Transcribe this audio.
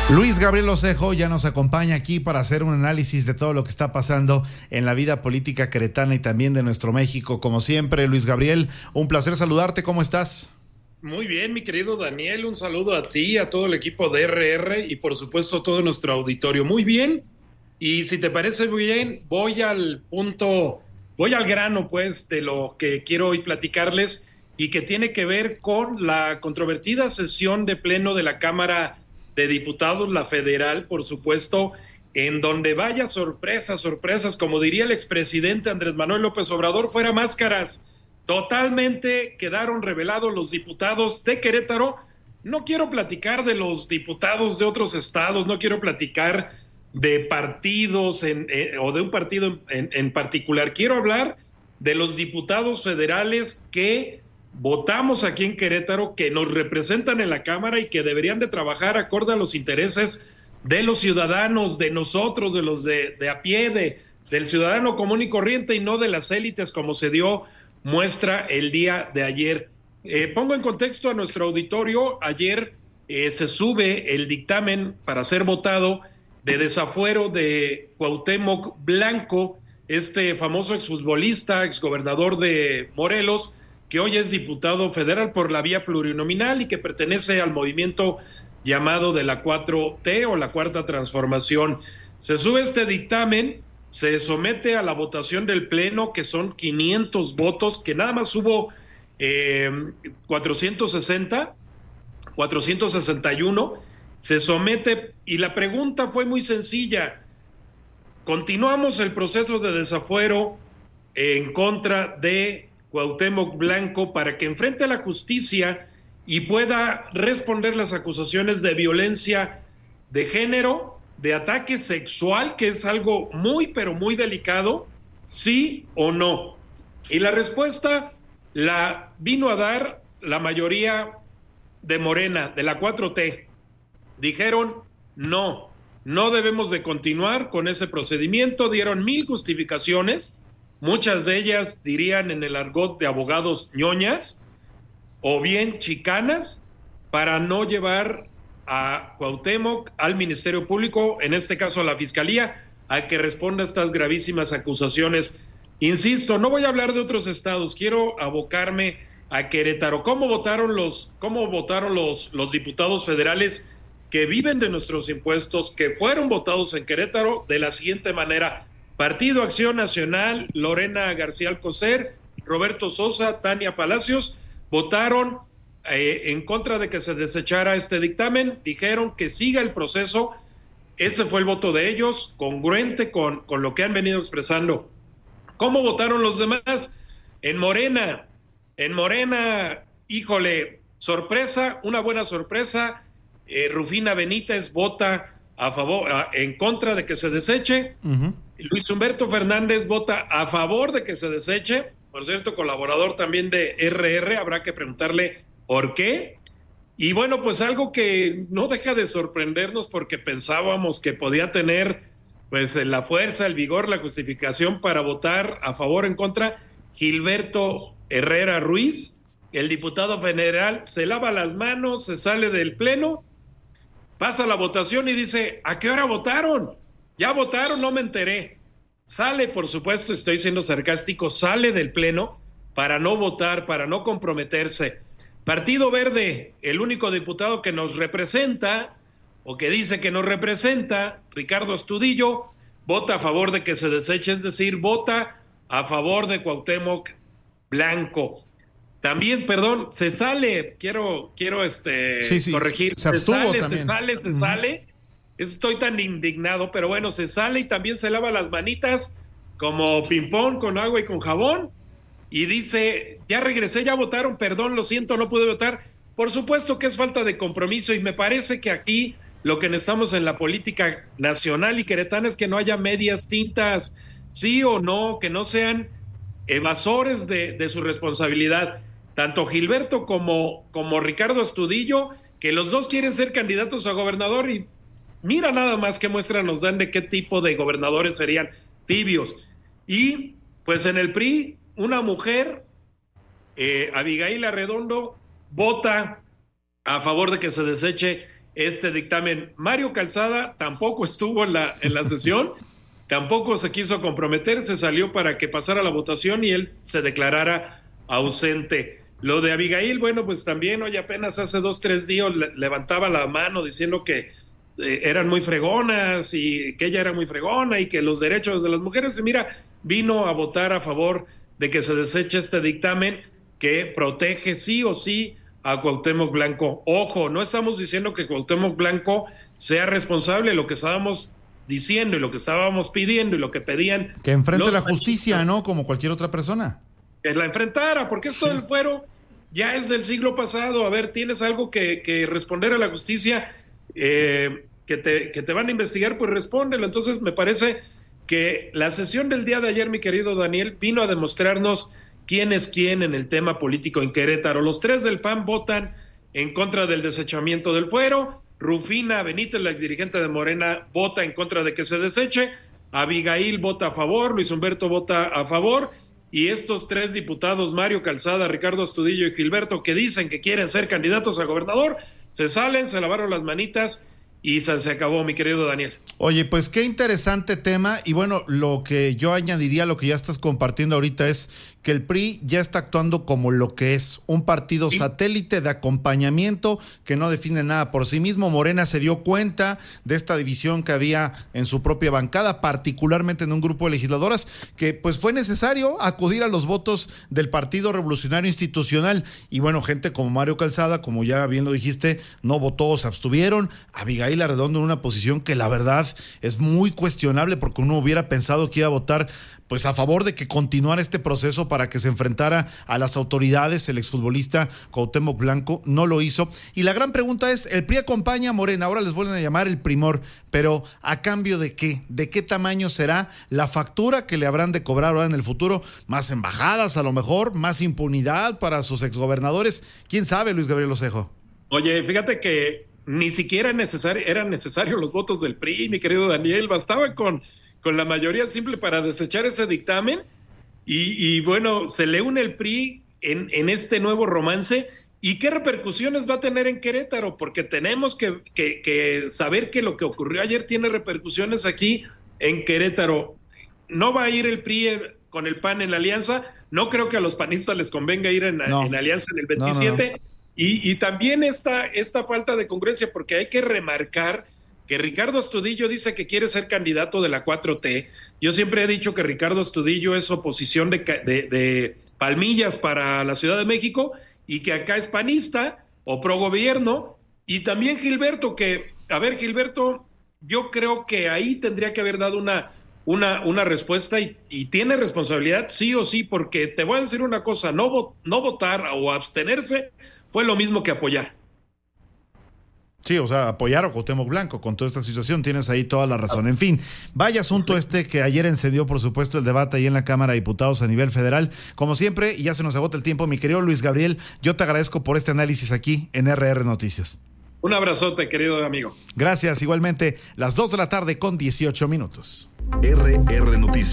Luis Gabriel Osejo ya nos acompaña aquí para hacer un análisis de todo lo que está pasando en la vida política queretana y también de nuestro México. Como siempre, Luis Gabriel, un placer saludarte. ¿Cómo estás? Muy bien, mi querido Daniel, un saludo a ti, a todo el equipo de RR y por supuesto a todo nuestro auditorio. Muy bien, y si te parece muy bien, voy al punto, voy al grano pues de lo que quiero hoy platicarles y que tiene que ver con la controvertida sesión de pleno de la Cámara de Diputados, la federal, por supuesto, en donde vaya sorpresas, sorpresas, como diría el expresidente Andrés Manuel López Obrador, fuera máscaras. Totalmente quedaron revelados los diputados de Querétaro. No quiero platicar de los diputados de otros estados, no quiero platicar de partidos o de un partido en particular. Quiero hablar de los diputados federales que votamos aquí en Querétaro, que nos representan en la Cámara y que deberían de trabajar acorde a los intereses de los ciudadanos, de nosotros, de los de a pie, del ciudadano común y corriente y no de las élites como se dio muestra el día de ayer. Pongo en contexto a nuestro auditorio. Ayer se sube el dictamen para ser votado de desafuero de Cuauhtémoc Blanco, este famoso exfutbolista, exgobernador de Morelos, que hoy es diputado federal por la vía plurinominal y que pertenece al movimiento llamado de la 4T o la Cuarta Transformación. Se sube este dictamen, se somete a la votación del Pleno, que son 500 votos, que nada más hubo 461, se somete y la pregunta fue muy sencilla. ¿Continuamos el proceso de desafuero en contra de Cuauhtémoc Blanco para que enfrente a la justicia y pueda responder las acusaciones de violencia de género, de ataque sexual, que es algo muy, pero muy delicado, sí o no? Y la respuesta la vino a dar la mayoría de Morena, de la 4T. Dijeron, no, no debemos de continuar con ese procedimiento. Dieron 1000 justificaciones, muchas de ellas dirían en el argot de abogados ñoñas, o bien chicanas, para no llevar a Cuauhtémoc al Ministerio Público, en este caso a la Fiscalía, a que responda a estas gravísimas acusaciones. Insisto, no voy a hablar de otros estados, quiero abocarme a Querétaro. ¿Cómo votaron los diputados federales que viven de nuestros impuestos, que fueron votados en Querétaro? De la siguiente manera: Partido Acción Nacional, Lorena García Alcocer, Roberto Sosa, Tania Palacios, votaron en contra de que se desechara este dictamen, dijeron que siga el proceso. Ese fue el voto de ellos, congruente con lo que han venido expresando. ¿Cómo votaron los demás? En Morena, híjole, sorpresa, una buena sorpresa. Rufina Benítez vota a favor, en contra de que se deseche. Luis Humberto Fernández vota a favor de que se deseche. Por cierto, colaborador también de RR, habrá que preguntarle por qué. Y bueno, pues algo que no deja de sorprendernos, porque pensábamos que podía tener pues la fuerza, el vigor, la justificación para votar a favor o en contra. Gilberto Herrera Ruiz, el diputado federal, se lava las manos, se sale del pleno, pasa la votación y dice, ¿a qué hora votaron? ¿Ya votaron? No me enteré. Sale, por supuesto, estoy siendo sarcástico, sale del pleno para no votar, para no comprometerse. Partido Verde, el único diputado que nos representa, o que dice que nos representa, Ricardo Astudillo, vota a favor de que se deseche, es decir, vota a favor de Cuauhtémoc Blanco. También, perdón, se sale, quiero corregir, se abstuvo también. Se sale. Estoy tan indignado, pero bueno, se sale y también se lava las manitas como ping-pong, con agua y con jabón, y dice, ya regresé, ya votaron, perdón, lo siento, no pude votar. Por supuesto que es falta de compromiso, y me parece que aquí lo que necesitamos en la política nacional y queretana es que no haya medias tintas, sí o no, que no sean evasores de su responsabilidad. Tanto Gilberto como Ricardo Astudillo, que los dos quieren ser candidatos a gobernador, y mira nada más qué muestra nos dan de qué tipo de gobernadores serían: tibios. Y pues en el PRI, una mujer, Abigail Arredondo, vota a favor de que se deseche este dictamen. Mario Calzada tampoco estuvo en la sesión, tampoco se quiso comprometer, se salió para que pasara la votación y él se declarara ausente. Lo de Abigail, bueno, pues también hoy apenas hace 2-3 días levantaba la mano diciendo que eran muy fregonas y que ella era muy fregona y que los derechos de las mujeres, y mira, vino a votar a favor de que se deseche este dictamen que protege sí o sí a Cuauhtémoc Blanco. Ojo, no estamos diciendo que Cuauhtémoc Blanco sea responsable, lo que estábamos diciendo y lo que estábamos pidiendo y lo que pedían... Que enfrente la justicia, ¿no? Como cualquier otra persona. Que la enfrentara, porque esto del fuero ya es del siglo pasado. A ver, tienes algo que responder a la justicia, que te van a investigar, pues respóndelo. Entonces me parece que la sesión del día de ayer, mi querido Daniel, vino a demostrarnos quién es quién en el tema político en Querétaro. Los 3 del PAN votan en contra del desechamiento del fuero. Rufina Benítez, la dirigente de Morena, vota en contra de que se deseche. Abigail vota a favor, Luis Humberto vota a favor, y estos 3 diputados, Mario Calzada, Ricardo Astudillo y Gilberto, que dicen que quieren ser candidatos a gobernador, se salen, se lavaron las manitas y se acabó, mi querido Daniel. Oye, pues qué interesante tema, y bueno, lo que yo añadiría a lo que ya estás compartiendo ahorita es que el PRI ya está actuando como lo que es, un partido satélite de acompañamiento que no define nada por sí mismo. Morena se dio cuenta de esta división que había en su propia bancada, particularmente en un grupo de legisladoras, que pues fue necesario acudir a los votos del Partido Revolucionario Institucional, y bueno, gente como Mario Calzada, como ya bien lo dijiste, no votó, se abstuvieron. Abigail Arredondo en una posición que la verdad es muy cuestionable, porque uno hubiera pensado que iba a votar pues a favor de que continuara este proceso para que se enfrentara a las autoridades. El exfutbolista Cuauhtémoc Blanco no lo hizo, y la gran pregunta es, el PRI acompaña a Morena, ahora les vuelven a llamar el primor, pero ¿a cambio de qué? ¿De qué tamaño será la factura que le habrán de cobrar ahora en el futuro? ¿Más embajadas a lo mejor? ¿Más impunidad para sus exgobernadores? ¿Quién sabe, Luis Gabriel Osejo? Oye, fíjate que ni siquiera eran necesarios los votos del PRI, mi querido Daniel, bastaba con la mayoría simple para desechar ese dictamen, y bueno, se le une el PRI en este nuevo romance. ¿Y qué repercusiones va a tener en Querétaro? Porque tenemos que saber que lo que ocurrió ayer tiene repercusiones aquí en Querétaro. No va a ir el PRI con el PAN en la alianza, no creo que a los panistas les convenga ir en alianza en el 27, no. Y también esta falta de congruencia, porque hay que remarcar que Ricardo Astudillo dice que quiere ser candidato de la 4T. Yo siempre he dicho que Ricardo Astudillo es oposición de Palmillas para la Ciudad de México, y que acá es panista o pro gobierno. Y también Gilberto, Gilberto, yo creo que ahí tendría que haber dado una respuesta, y tiene responsabilidad sí o sí, porque te voy a decir una cosa, no votar o abstenerse fue lo mismo que apoyar. Sí, o sea, apoyar a Cuauhtémoc Blanco con toda esta situación, tienes ahí toda la razón. En fin, vaya asunto que ayer encendió, por supuesto, el debate ahí en la Cámara de Diputados a nivel federal. Como siempre, y ya se nos agota el tiempo, mi querido Luis Gabriel, yo te agradezco por este análisis aquí en RR Noticias. Un abrazote, querido amigo. Gracias, igualmente, las 2 de la tarde con 18 minutos. RR Noticias.